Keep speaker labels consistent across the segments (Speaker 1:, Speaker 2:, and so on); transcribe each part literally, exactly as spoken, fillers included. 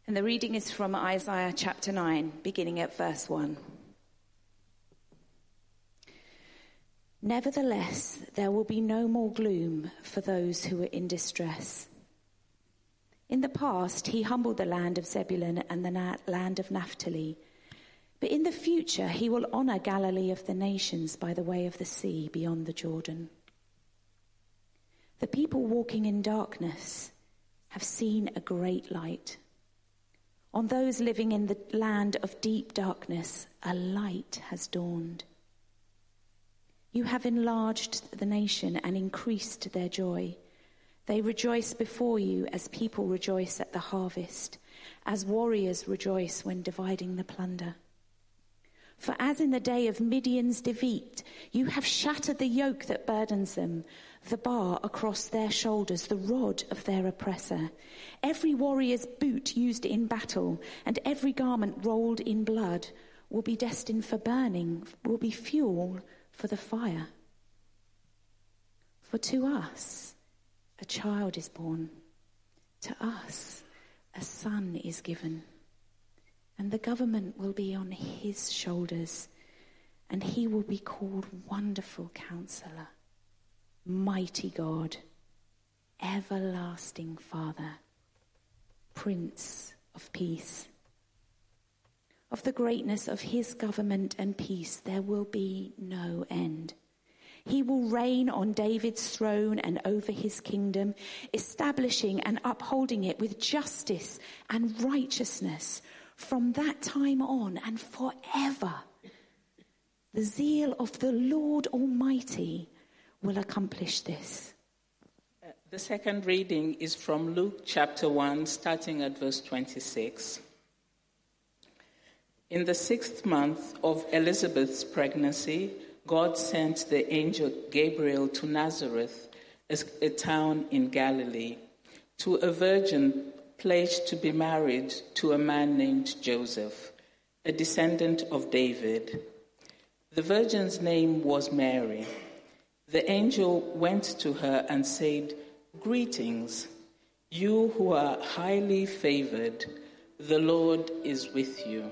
Speaker 1: And the reading is from Isaiah chapter nine, beginning at verse one. Nevertheless, there will be no more gloom for those who are in distress. In the past, he humbled the land of Zebulun and the na- land of Naphtali. But in the future, he will honor Galilee of the nations by the way of the sea beyond the Jordan. The people walking in darkness have seen a great light. On those living in the land of deep darkness, a light has dawned. You have enlarged the nation and increased their joy. They rejoice before you as people rejoice at the harvest, as warriors rejoice when dividing the plunder. For as in the day of Midian's defeat, you have shattered the yoke that burdens them, the bar across their shoulders, the rod of their oppressor. Every warrior's boot used in battle and every garment rolled in blood will be destined for burning, will be fuel for the fire. For to us a child is born, to us a son is given, and the government will be on his shoulders, and he will be called Wonderful Counselor, Mighty God, Everlasting Father, Prince of Peace. Of the greatness of his government and peace there will be no end. He will reign on David's throne and over his kingdom, establishing and upholding it with justice and righteousness from that time on and forever. The zeal of the Lord Almighty will accomplish this.
Speaker 2: Uh, the second reading is from Luke chapter one, starting at verse twenty-six. In the sixth month of Elizabeth's pregnancy, God sent the angel Gabriel to Nazareth, a town in Galilee, to a virgin pledged to be married to a man named Joseph, a descendant of David. The virgin's name was Mary. The angel went to her and said, "Greetings, you who are highly favored, the Lord is with you."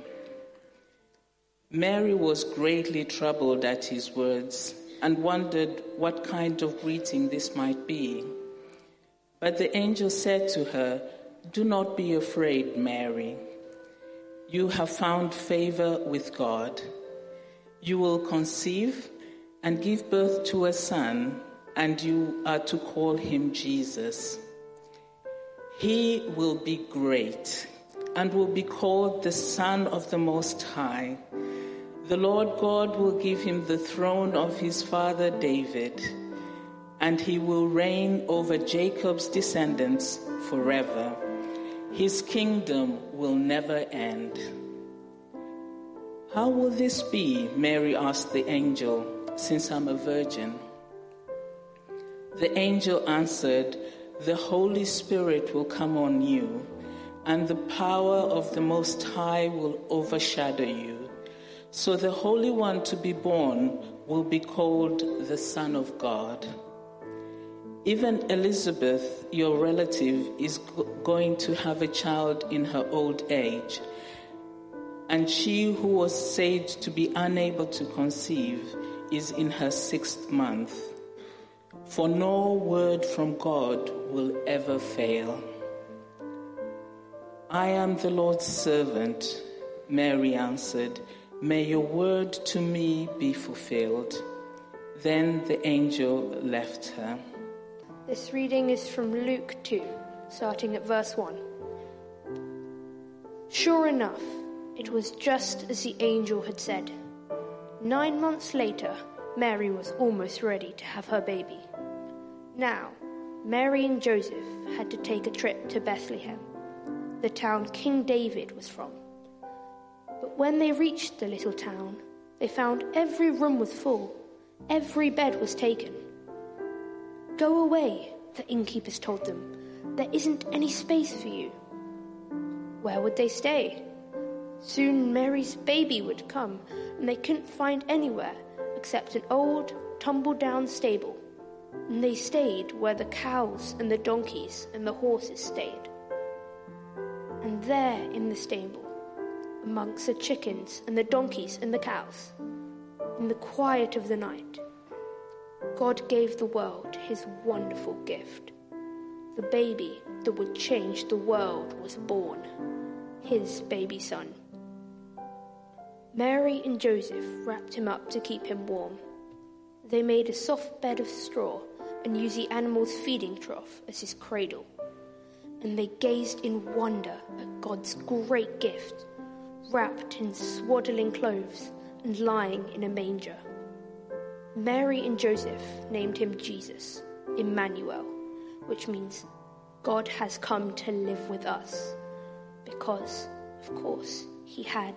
Speaker 2: Mary was greatly troubled at his words and wondered what kind of greeting this might be. But the angel said to her, "Do not be afraid, Mary. You have found favor with God. You will conceive and give birth to a son, and you are to call him Jesus. He will be great and will be called the Son of the Most High. The Lord God will give him the throne of his father David, and he will reign over Jacob's descendants forever. His kingdom will never end." "How will this be?" Mary asked the angel, "since I'm a virgin?" The angel answered, "The Holy Spirit will come on you, and the power of the Most High will overshadow you. So the Holy One to be born will be called the Son of God. Even Elizabeth, your relative, is going to have a child in her old age, and she who was said to be unable to conceive is in her sixth month. For no word from God will ever fail." "I am the Lord's servant," Mary answered. "May your word to me be fulfilled." Then the angel left her.
Speaker 3: This reading is from Luke two, starting at verse one. Sure enough, it was just as the angel had said. Nine months later, Mary was almost ready to have her baby. Now, Mary and Joseph had to take a trip to Bethlehem, the town King David was from. But when they reached the little town, they found every room was full, every bed was taken. "Go away," the innkeepers told them. "There isn't any space for you." Where would they stay? Soon Mary's baby would come, and they couldn't find anywhere except an old, tumble-down stable. And they stayed where the cows and the donkeys and the horses stayed. And there in the stable, amongst the chickens and the donkeys and the cows, in the quiet of the night, God gave the world his wonderful gift. The baby that would change the world was born, his baby son. Mary and Joseph wrapped him up to keep him warm. They made a soft bed of straw and used the animal's feeding trough as his cradle. And they gazed in wonder at God's great gift, wrapped in swaddling clothes and lying in a manger. Mary and Joseph named him Jesus, Emmanuel, which means God has come to live with us, because, of course, he had.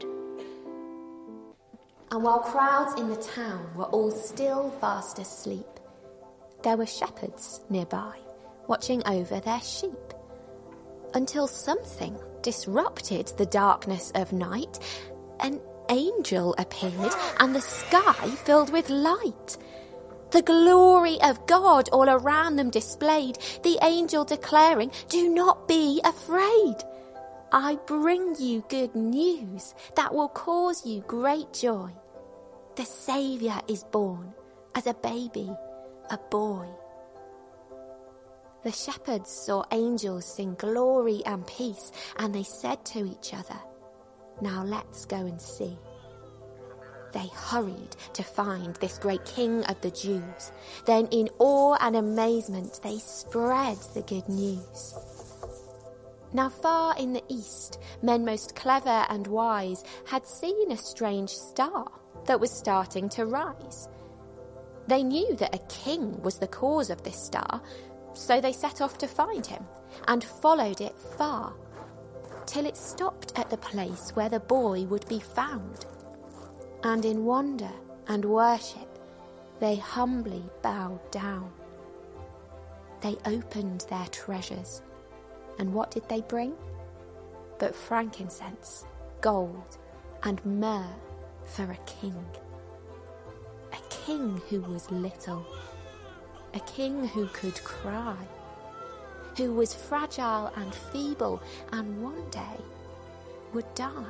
Speaker 4: And while crowds in the town were all still fast asleep, there were shepherds nearby, watching over their sheep, until something disrupted the darkness of night. An angel appeared, and the sky filled with light. The glory of God all around them displayed, the angel declaring, "Do not be afraid. I bring you good news that will cause you great joy. The Saviour is born as a baby, a boy." The shepherds saw angels sing glory and peace, and they said to each other, "Now let's go and see." They hurried to find this great King of the Jews. Then in awe and amazement they spread the good news. Now far in the east, men most clever and wise had seen a strange star that was starting to rise. They knew that a king was the cause of this star, so they set off to find him and followed it far, till it stopped at the place where the boy would be found. And in wonder and worship, they humbly bowed down. They opened their treasures, and what did they bring? But frankincense, gold, and myrrh for a king. A king who was little, a king who could cry, who was fragile and feeble, and one day would die.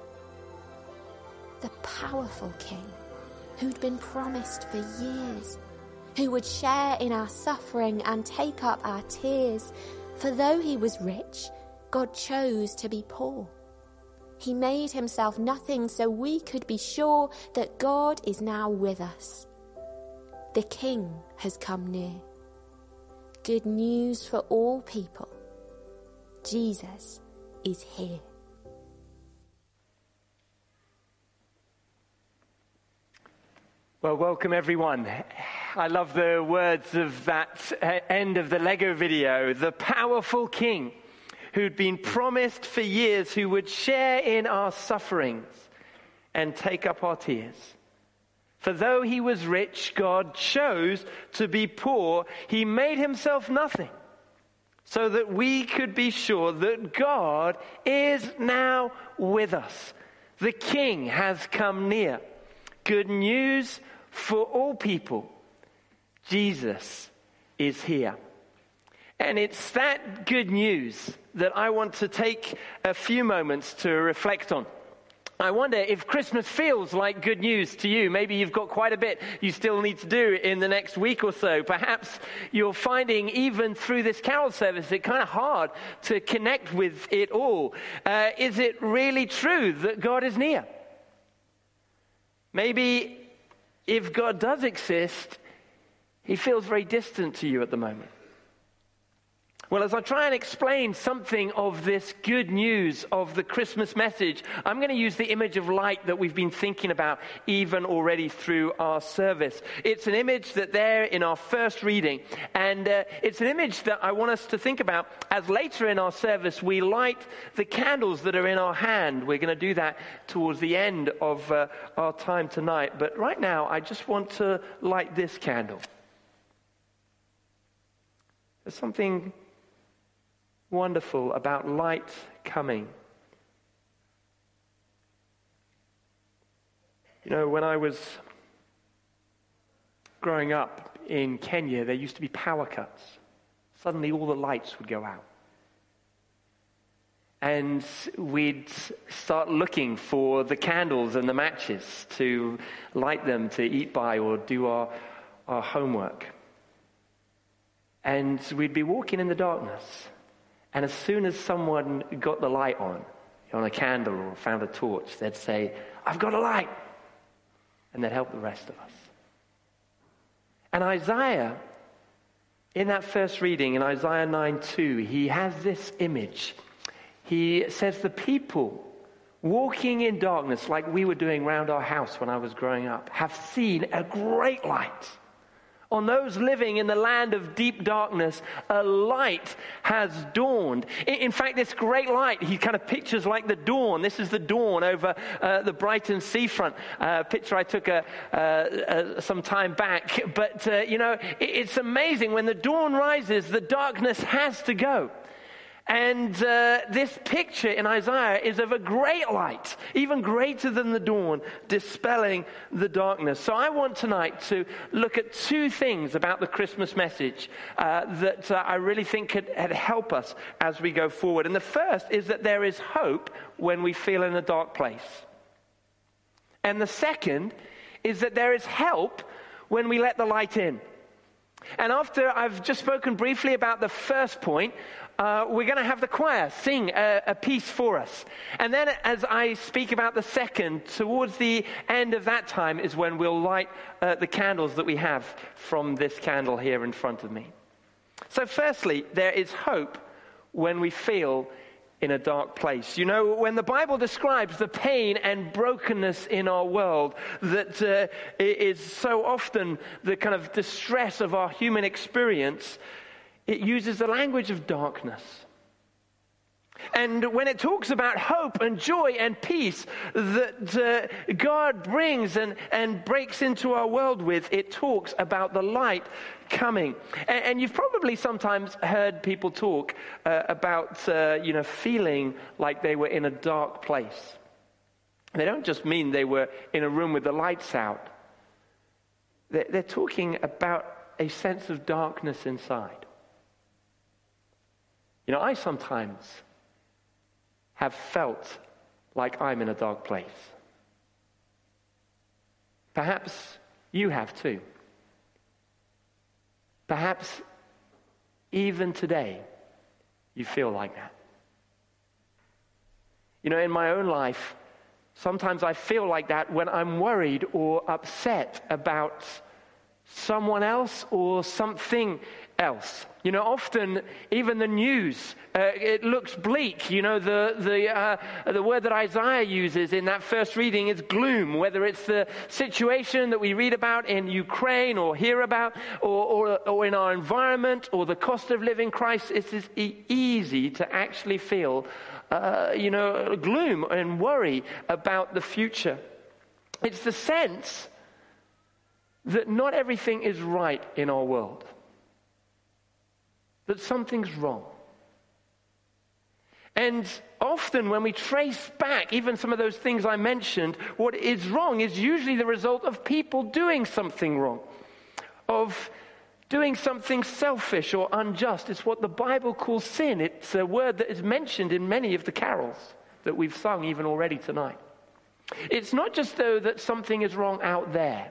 Speaker 4: The powerful king who'd been promised for years, who would share in our suffering and take up our tears. For though he was rich, God chose to be poor. He made himself nothing so we could be sure that God is now with us. The King has come near. Good news for all people. Jesus is here.
Speaker 5: Well, welcome everyone. I love the words of that end of the Lego video. The powerful King who'd been promised for years, who would share in our sufferings and take up our tears. For though he was rich, God chose to be poor. He made himself nothing so that we could be sure that God is now with us. The King has come near. Good news for all people. Jesus is here. And it's that good news that I want to take a few moments to reflect on. I wonder if Christmas feels like good news to you. Maybe you've got quite a bit you still need to do in the next week or so. Perhaps you're finding even through this carol service it kind of hard to connect with it all. Uh, is it really true that God is near? Maybe if God does exist, he feels very distant to you at the moment. Well, as I try and explain something of this good news of the Christmas message, I'm going to use the image of light that we've been thinking about even already through our service. It's an image that there in our first reading, and uh, it's an image that I want us to think about as later in our service we light the candles that are in our hand. We're going to do that towards the end of uh, our time tonight. But right now, I just want to light this candle. There's something wonderful about light coming. You know, when I was growing up in Kenya, there used to be power cuts. Suddenly all the lights would go out. And we'd start looking for the candles and the matches to light them, to eat by, or do our, our homework. And we'd be walking in the darkness. And as soon as someone got the light on, on a candle or found a torch, they'd say, "I've got a light." And they'd help the rest of us. And Isaiah, in that first reading, in Isaiah nine two, he has this image. He says the people walking in darkness, like we were doing round our house when I was growing up, have seen a great light. On those living in the land of deep darkness, a light has dawned. In fact, this great light, he kind of pictures like the dawn. This is the dawn over uh, the Brighton seafront. Uh, picture I took a, uh, uh, some time back. But, uh, you know, it, it's amazing. When the dawn rises, the darkness has to go. And uh, this picture in Isaiah is of a great light, even greater than the dawn, dispelling the darkness. So I want tonight to look at two things about the Christmas message uh, that uh, I really think could, could help us as we go forward. And the first is that there is hope when we feel in a dark place. And the second is that there is help when we let the light in. And after I've just spoken briefly about the first point, Uh, we're going to have the choir sing a, a piece for us. And then as I speak about the second, towards the end of that time is when we'll light uh, the candles that we have from this candle here in front of me. So firstly, there is hope when we feel in a dark place. You know, when the Bible describes the pain and brokenness in our world that uh, is so often the kind of distress of our human experience, it uses the language of darkness. And when it talks about hope and joy and peace that uh, God brings and, and breaks into our world with, it talks about the light coming. And, and you've probably sometimes heard people talk uh, about, uh, you know, feeling like they were in a dark place. They don't just mean they were in a room with the lights out. They're, they're talking about a sense of darkness inside. You know, I sometimes have felt like I'm in a dark place. Perhaps you have too. Perhaps even today you feel like that. You know, in my own life, sometimes I feel like that when I'm worried or upset about someone else or something else. You know, often even the news, uh, it looks bleak. You know, the the uh, the word that Isaiah uses in that first reading is gloom. Whether it's the situation that we read about in Ukraine or hear about, or or, or in our environment, or the cost of living crisis, it's e- easy to actually feel, uh, you know, gloom and worry about the future. It's the sense that not everything is right in our world. That something's wrong. And often when we trace back even some of those things I mentioned, what is wrong is usually the result of people doing something wrong, of doing something selfish or unjust. It's what the Bible calls sin. It's a word that is mentioned in many of the carols that we've sung even already tonight. It's not just though that something is wrong out there.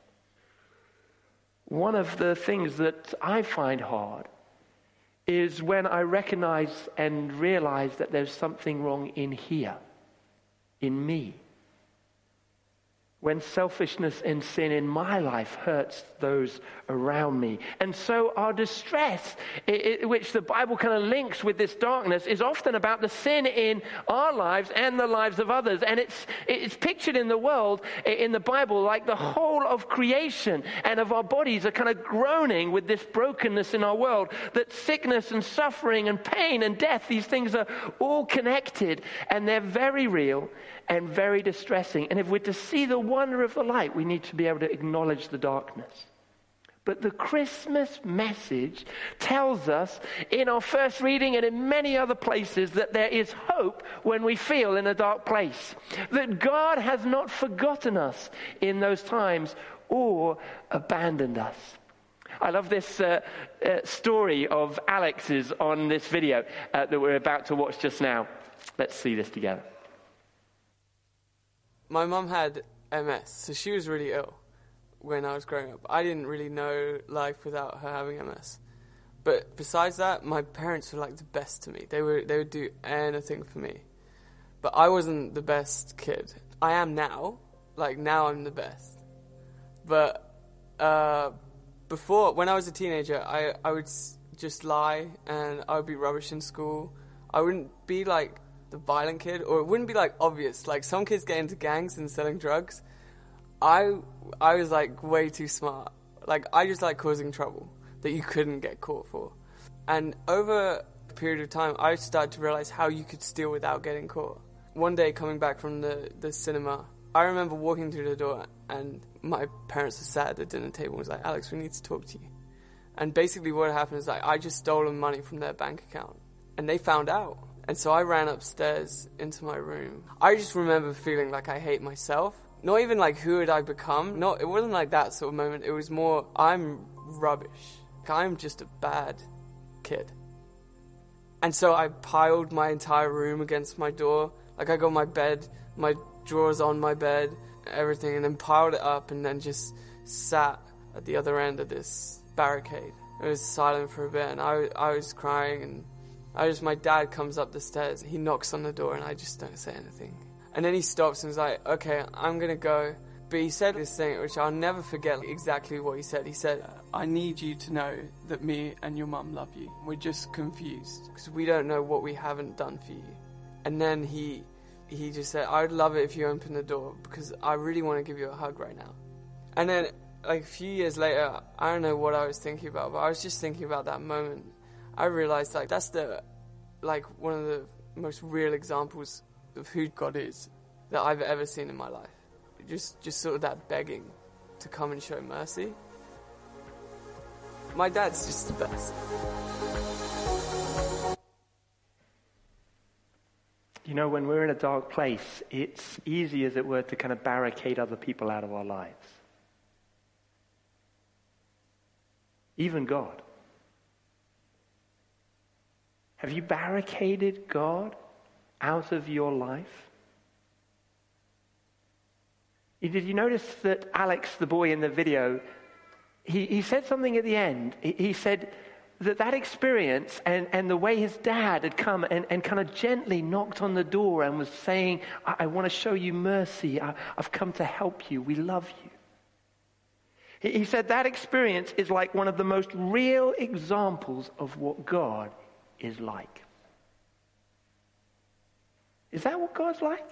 Speaker 5: One of the things that I find hard is when I recognize and realize that there's something wrong in here, in me. When selfishness and sin in my life hurts those around me. And so our distress, it, it, which the Bible kind of links with this darkness, is often about the sin in our lives and the lives of others. And it's it's pictured in the world, in the Bible, like the whole of creation and of our bodies are kind of groaning with this brokenness in our world. That sickness and suffering and pain and death, these things are all connected. And they're very real and very distressing. And if we're to see the wonder of the light, we need to be able to acknowledge the darkness. But the Christmas message tells us in our first reading and in many other places that there is hope when we feel in a dark place. That God has not forgotten us in those times or abandoned us. I love this uh, uh, story of Alex's on this video uh, that we're about to watch just now. Let's see this together.
Speaker 6: My mum had M S, so she was really ill when I was growing up. I didn't really know life without her having M S. But besides that, my parents were like the best to me. They were they would do anything for me. But I wasn't the best kid. I am now. Like, now I'm the best. But uh, before, when I was a teenager, I, I would s- just lie and I would be rubbish in school. I wouldn't be like the violent kid, or it wouldn't be like obvious. Like, some kids get into gangs and selling drugs. I I was like way too smart. Like, I just like causing trouble that you couldn't get caught for. And over a period of time, I started to realize how you could steal without getting caught. One day, coming back from the, the cinema, I remember walking through the door and my parents were sat at the dinner table and was like, Alex, we need to talk to you. And basically what happened is like I just stolen money from their bank account and they found out. And so I ran upstairs into my room. I just remember feeling like I hate myself. Not even like who had I become. No, it wasn't like that sort of moment. It was more, I'm rubbish. I'm just a bad kid. And so I piled my entire room against my door. Like, I got my bed, my drawers on my bed, everything, and then piled it up and then just sat at the other end of this barricade. It was silent for a bit and I, I was crying and I just, my dad comes up the stairs. He knocks on the door and I just don't say anything. And then he stops and is like, okay, I'm going to go. But he said this thing, which I'll never forget exactly what he said. He said, I need you to know that me and your mum love you. We're just confused because we don't know what we haven't done for you. And then he he just said, I'd love it if you open the door because I really want to give you a hug right now. And then like a few years later, I don't know what I was thinking about, but I was just thinking about that moment. I realized like that's the like one of the most real examples of who God is that I've ever seen in my life. Just just sort of that begging to come and show mercy. My dad's just the best.
Speaker 5: You know, when we're in a dark place, it's easy, as it were, to kind of barricade other people out of our lives. Even God. Have you barricaded God out of your life? Did you notice that Alex, the boy in the video, he, he said something at the end. He, he said that that experience and, and the way his dad had come and, and kind of gently knocked on the door and was saying, I, I want to show you mercy. I, I've come to help you. We love you. He, he said that experience is like one of the most real examples of what God is like. Is that what God's like?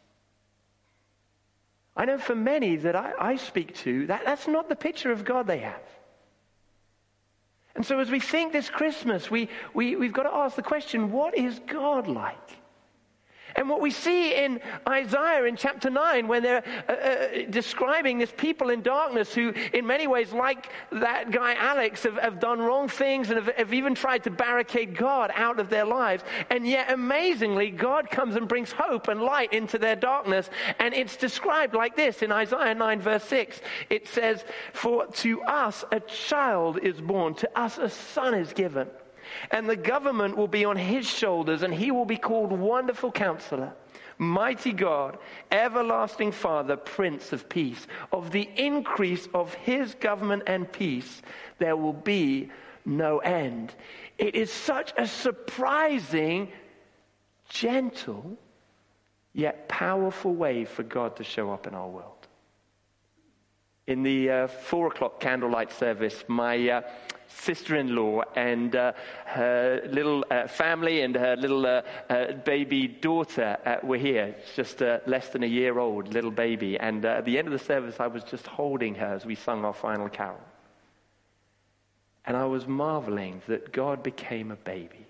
Speaker 5: I know for many that I, I speak to, that, that's not the picture of God they have. And so as we think this Christmas, we, we, we've got to ask the question, what is God like? And what we see in Isaiah in chapter nine, when they're uh, uh, describing this people in darkness who in many ways, like that guy Alex, have, have done wrong things and have, have even tried to barricade God out of their lives. And yet amazingly, God comes and brings hope and light into their darkness. And it's described like this in Isaiah nine verse six. It says, for to us a child is born, to us a son is given. And the government will be on his shoulders, and he will be called Wonderful Counselor, Mighty God, Everlasting Father, Prince of Peace. Of the increase of his government and peace, there will be no end. It is such a surprising, gentle, yet powerful way for God to show up in our world. In the uh, four o'clock candlelight service, my uh, sister-in-law and uh, her little uh, family and her little uh, uh, baby daughter uh, were here. It's just uh, less than a year old, little baby. And uh, at the end of the service, I was just holding her as we sung our final carol. And I was marveling that God became a baby.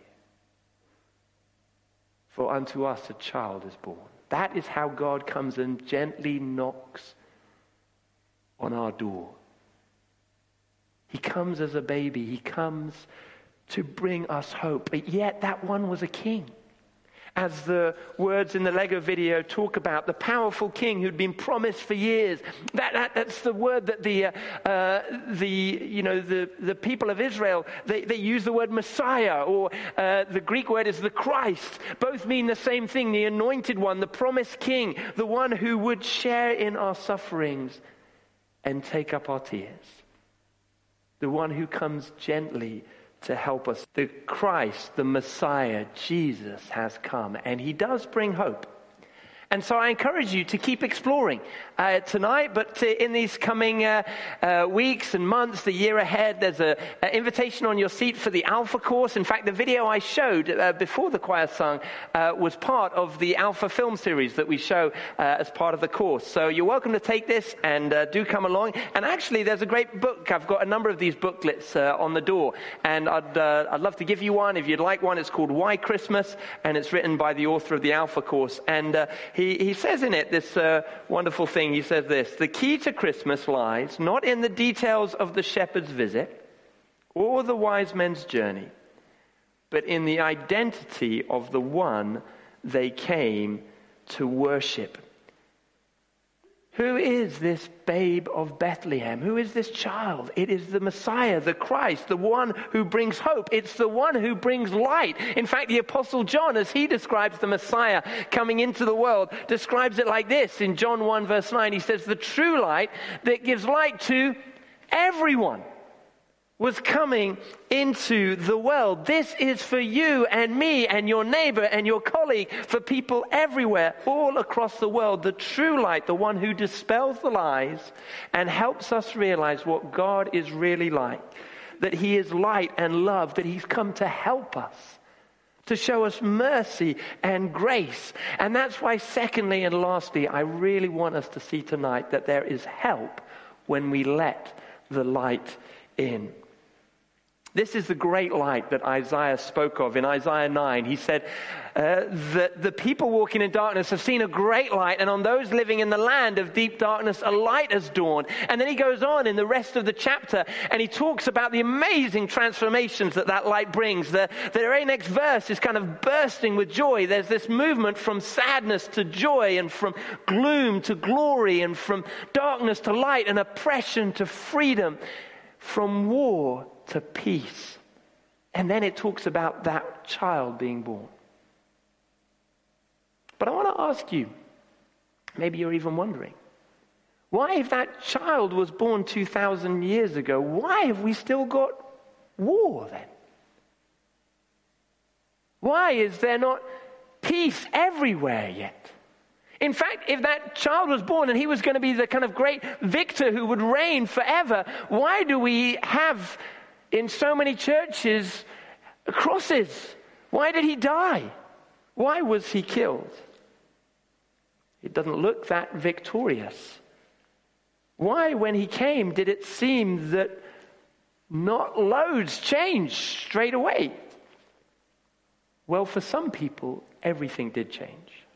Speaker 5: For unto us a child is born. That is how God comes and gently knocks on our door. He comes as a baby. He comes to bring us hope. But yet that one was a king. As the words in the Lego video talk about, the powerful king who'd been promised for years. That, that that's the word that the uh, uh, the you know the, the people of Israel they, they use the word Messiah, or uh, the Greek word is the Christ. Both mean the same thing: the anointed one, the promised king, the one who would share in our sufferings and take up our tears, the one who comes gently to help us. The Christ, the Messiah, Jesus has come, and he does bring hope. And so I encourage you to keep exploring uh, tonight, but uh, in these coming uh, uh, weeks and months, the year ahead, there's an invitation on your seat for the Alpha course. In fact, the video I showed uh, before the choir sung uh, was part of the Alpha film series that we show uh, as part of the course. So you're welcome to take this and uh, do come along. And actually, there's a great book. I've got a number of these booklets uh, on the door, and I'd, uh, I'd love to give you one if you'd like one. It's called Why Christmas, and it's written by the author of the Alpha course. And uh, he He, he says in it this uh, wonderful thing. He says this: the key to Christmas lies not in the details of the shepherd's visit or the wise men's journey, but in the identity of the one they came to worship. Who is this babe of Bethlehem? Who is this child? It is the Messiah, the Christ, the one who brings hope. It's the one who brings light. In fact, the Apostle John, as he describes the Messiah coming into the world, describes it like this. In John one verse nine, he says, the true light that gives light to everyone was coming into the world. This is for you and me and your neighbor and your colleague, for people everywhere, all across the world. The true light, the one who dispels the lies and helps us realize what God is really like. That he is light and love, that he's come to help us, to show us mercy and grace. And that's why, secondly and lastly, I really want us to see tonight that there is help when we let the light in. This is the great light that Isaiah spoke of in Isaiah nine. He said uh, that the people walking in darkness have seen a great light, and on those living in the land of deep darkness, a light has dawned. And then he goes on in the rest of the chapter, and he talks about the amazing transformations that that light brings. The, the very next verse is kind of bursting with joy. There's this movement from sadness to joy, and from gloom to glory, and from darkness to light, and oppression to freedom, from war to peace. And then it talks about that child being born. But I want to ask you, maybe you're even wondering, why, if that child was born two thousand years ago, why have we still got war then? Why is there not peace everywhere yet? In fact, if that child was born and he was going to be the kind of great victor who would reign forever, why do we have in so many churches crosses? Why did he die? Why was he killed? It doesn't look that victorious. Why, when he came, did it seem that not loads changed straight away? Well, for some people, everything did change.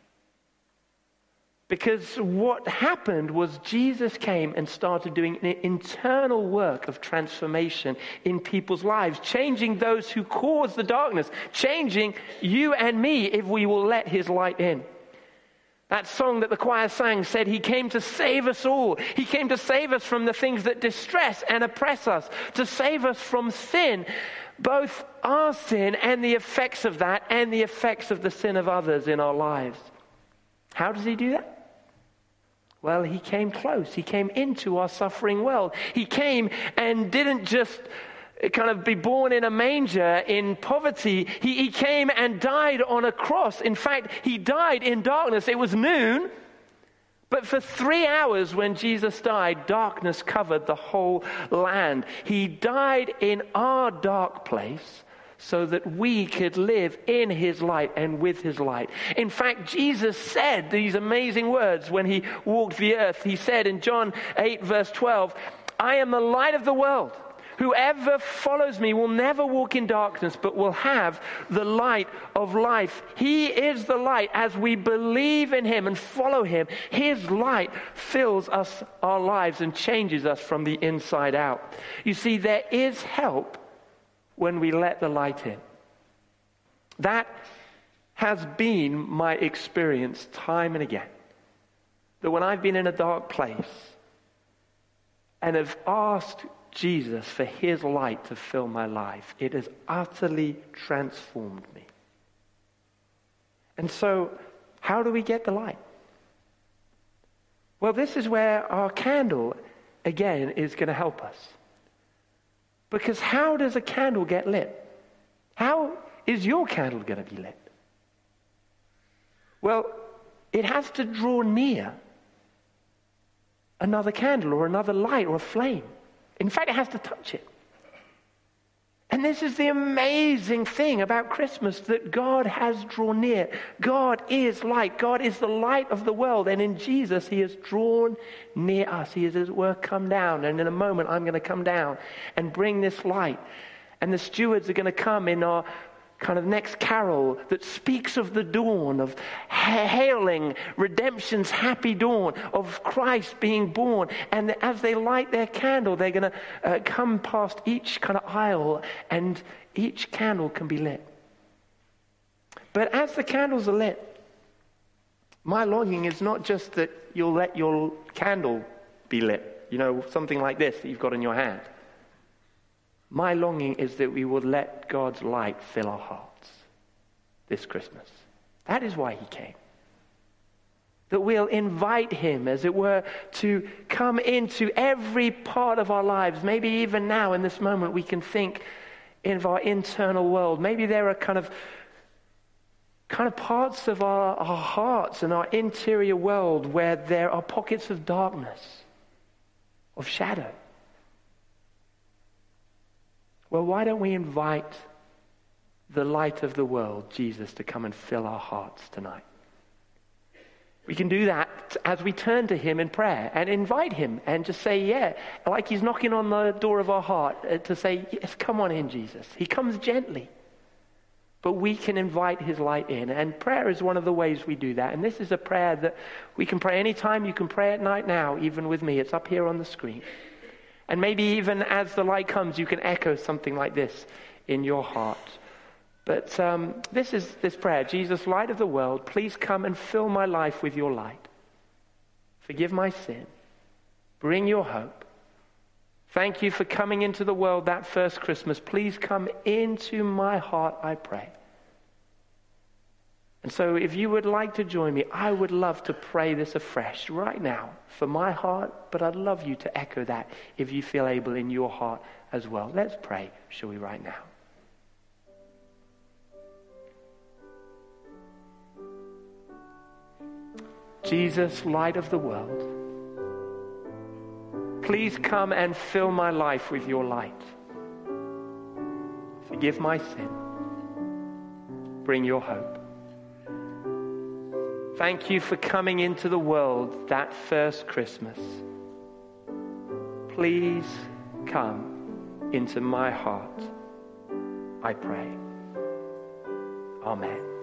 Speaker 5: Because what happened was Jesus came and started doing an internal work of transformation in people's lives, changing those who cause the darkness, changing you and me if we will let his light in. That song that the choir sang said he came to save us all. He came to save us from the things that distress and oppress us, to save us from sin, both our sin and the effects of that, and the effects of the sin of others in our lives. How does he do that? Well, he came close. He came into our suffering world. He came and didn't just kind of be born in a manger in poverty. He, he came and died on a cross. In fact, he died in darkness. It was noon, but for three hours when Jesus died, darkness covered the whole land. He died in our dark place so that we could live in his light and with his light. In fact, Jesus said these amazing words when he walked the earth. He said in John eight verse twelve, I am the light of the world. Whoever follows me will never walk in darkness, but will have the light of life. He is the light. As we believe in him and follow him, his light fills us, our lives, and changes us from the inside out. You see, there is help when we let the light in. That has been my experience time and again. That when I've been in a dark place and have asked Jesus for his light to fill my life, it has utterly transformed me. And so, how do we get the light? Well, this is where our candle, again, is going to help us. Because how does a candle get lit? How is your candle going to be lit? Well, it has to draw near another candle or another light or a flame. In fact, it has to touch it. And this is the amazing thing about Christmas, that God has drawn near. God is light. God is the light of the world. And in Jesus, he has drawn near us. He has, as it were, come down. And in a moment, I'm going to come down and bring this light. And the stewards are going to come in our kind of next carol that speaks of the dawn, of hailing redemption's happy dawn, of Christ being born. And as they light their candle, they're going to uh, come past each kind of aisle, and each candle can be lit. But as the candles are lit, my longing is not just that you'll let your candle be lit, you know, something like this that you've got in your hand. My longing is that we would let God's light fill our hearts this Christmas. That is why he came. That we'll invite him, as it were, to come into every part of our lives. Maybe even now in this moment we can think of our internal world. Maybe there are kind of kind of parts of our, our hearts and our interior world where there are pockets of darkness, of shadow. Well, why don't we invite the light of the world, Jesus, to come and fill our hearts tonight? We can do that as we turn to him in prayer and invite him and just say, yeah, like he's knocking on the door of our heart, uh, to say, yes, come on in, Jesus. He comes gently. But we can invite his light in. And prayer is one of the ways we do that. And this is a prayer that we can pray anytime. You can pray at night now, even with me. It's up here on the screen. And maybe even as the light comes, you can echo something like this in your heart. But um, this is this prayer. Jesus, light of the world, please come and fill my life with your light. Forgive my sin. Bring your hope. Thank you for coming into the world that first Christmas. Please come into my heart, I pray. And so if you would like to join me, I would love to pray this afresh right now for my heart, but I'd love you to echo that if you feel able in your heart as well. Let's pray, shall we, right now? Jesus, light of the world, please come and fill my life with your light. Forgive my sin. Bring your hope. Thank you for coming into the world that first Christmas. Please come into my heart, I pray. Amen.